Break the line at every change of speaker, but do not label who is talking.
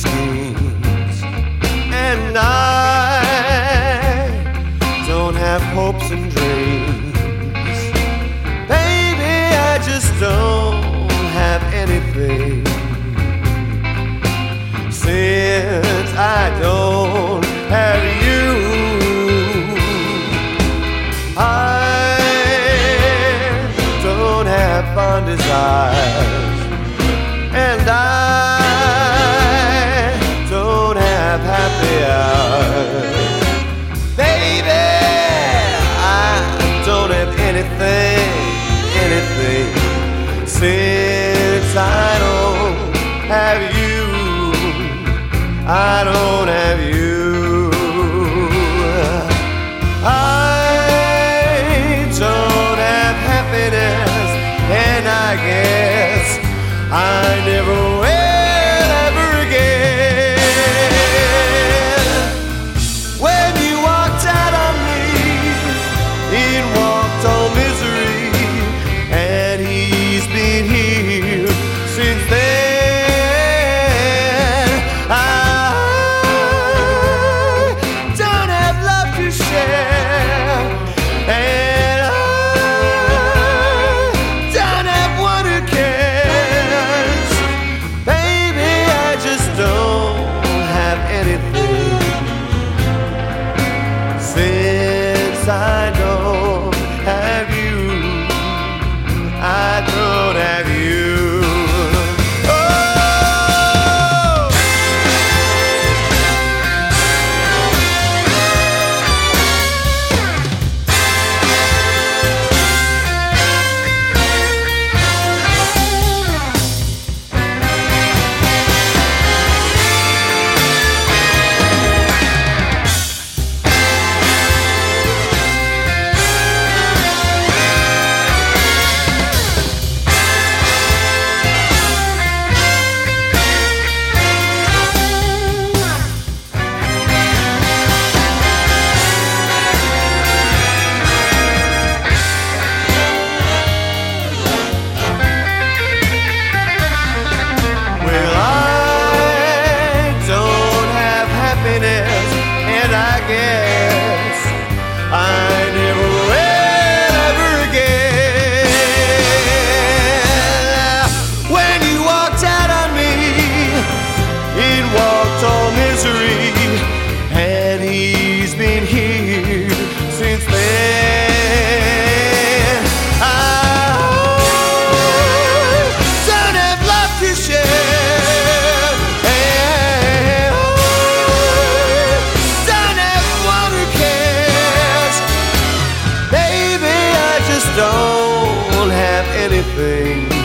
schemes, and I don't have hopes and dreams. Baby, I just don't have anything. Since I don't have you, I don't have fond desires, and I don't have happy hours. Baby, I don't have anything. Since I don't have you, I don't have you. I don't have happiness, and I guess I never will ever again. When you walked out on me, in walked all misery, and he's been here since then. I don't have love to share, and I don't have one who cares. Baby, I just don't have anything. Since I don't have you, I don't have you. And I guess I never will ever again. When you walked out on me, it walked all misery, and he's been here since then. I don't have love to share, and don't have anything.